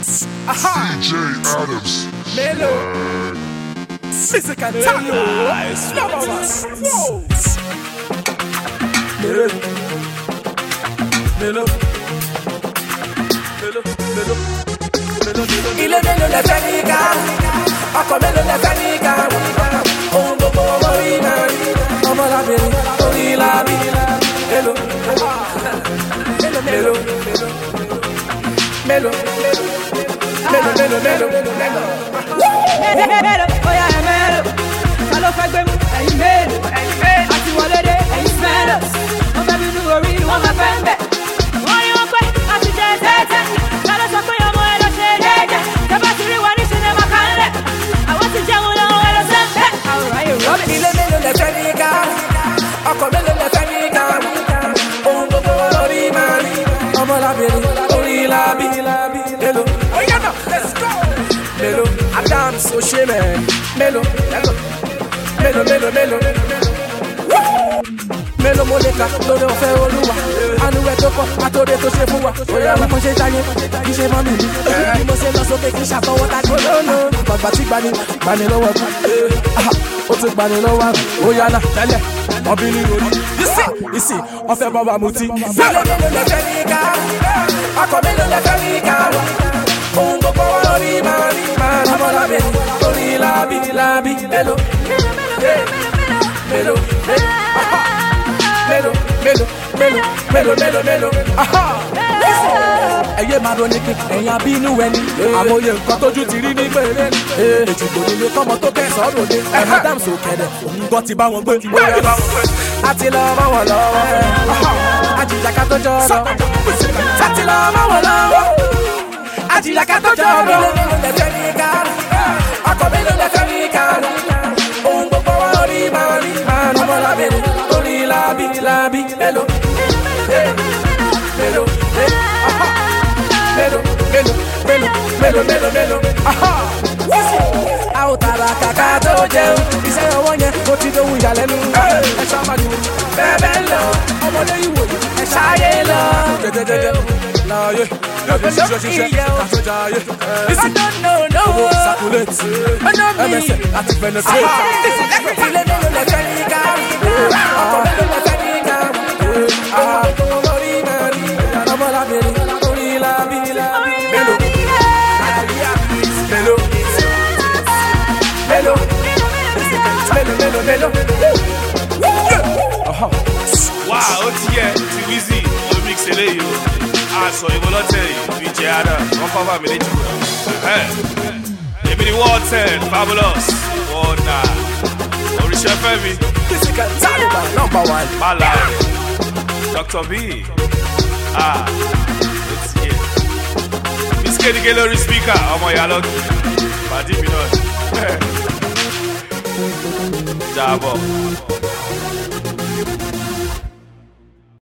DJ Adams. Melo. Physical talent. Number one. Whoa. Melo. Melo. Melo. Melo. Ilé mélòó lẹ fẹ́ ní ká, ọkọ̀ mélòó lẹ fẹ́ ní ká, ohun gbogbo ọmọ rí náà rí, ọmọ lábẹ́rẹ́ orí lábí, mélòó, mélòó, mélòó, mélòó, mélòó, mélòó, mélòó, oya ẹ mélòó, ta ló fẹ́ gbé mú ẹ̀yin mélòó, àti wọlé dé ẹ̀yin mélòó, wọ́n fẹ́ bínú orí wọ́n fẹ́ fẹ́ ń bẹ̀, wọ́n rí wọn pé àti jẹ tẹ́tẹ́, ta ló sọ pé ọmọ ẹ lọ ṣe déédéé, tẹ́bá ti rí wa ní sinimá kanlẹ̀, àwọn ti jẹun lọ́wọ́ ẹ lọ sẹ́ńtẹ́, àwòrán yìí rọ́bì. Ilé mélòó lẹ fẹ́ ní ká, ọkọ̀ mélòó lẹ fẹ́ ní ká, ohun gbogbo orí máa rí, ọmọ lábẹ́rẹ́ orí lábí, mélòó, oya náà, let's go. Mélòó, Adams Osheme, mélòó, mélòó, mélòó, mélòó, mélòó mo lè kà lórí ọ̀fẹ́ Olúwa, àánú ẹ̀ tó pọ̀ àtòdè tó ṣe fún wa, bóyá bí mo ṣe jáyé kì í ṣe mọ́ mi ní, bí mo ṣe lọ sókè kì í ṣàtọwọ́ tá kò lónà, bàbá tí gbani lọ́wọ́ kú, ó ti gbani lọ́wọ́ àrùn, ó yánà tẹ́lẹ̀ ọbí ní orí, ìsì ọ̀fẹ́ bàbá mutí. Mélòó mélòó lẹ fẹ́ ní ká, ọkọ̀ mélòó lẹ fẹ́ ní ká, ohun gbogbo orí máa rí, ọmọ lábẹ́ orí lábí, mélòó, mélòó, mélòó, ẹyẹ máa ronú kí ẹ̀yin abínú ẹni àmọye nǹkan tójú ti rí ní gbèrè èjìgbò nílé kọ́mọ tó kẹsàn-án ròde Adams òkèdè òun gbọ́ ti bá wọn gbé àti lọ mọ́ wọn lọ́wọ́ àjìjàká tó jọ lọ àti lọ mọ́ wọn lọ́wọ́ àjìjàká tó jọ lọ. Mélòó lẹ fẹ́ ní ká, ọkọ̀ mélòó lẹ fẹ́ ní ká, ohun gbogbo wa orí máa rí, ọmọ lábẹ́rẹ́ orí lábí, mélòó, mélòó, mélòó, a ó tara kàkà tó jẹun, iṣẹ́ ọwọ́ yẹn ó ti dohun ìyàlẹ́nu, ẹ ṣàmàlù bẹ́ẹ̀ lọ, ọmọdé ìwò ẹ ṣáyé lọ, jẹjẹjẹjẹ láàyè, ṣiṣẹ́ àtọ́jáyé, owó sàkúlẹ̀tì, ẹ̀mẹsẹ̀ àti fẹ̀nẹ̀sẹ̀. Ilé mélòó lẹ fẹ́ ní ká, ọkọ̀ mélòó lẹ fẹ́ ní ká, orí máa rí, ọmọ lábẹ́rẹ́ orí lábí, mélòó, mélòó, mélòó. Wow, ó ti yẹ ti Wizzy ló mix eléyìí o. Aṣọ ìwọ lọ́tẹ̀ yìí DJ Adams wọ́n kọ́ bá mi léjì. Èmi ni World 10 Fabulous Wọ́nà oríṣẹ́ fẹ́mi. Physical Taliban number one. Mala Dr. B. Ó ti yẹ. Miss Kédìgé lórí speaker ọmọ ìyá lọ́gì. Pàdé mi náà. Jàbọ̀.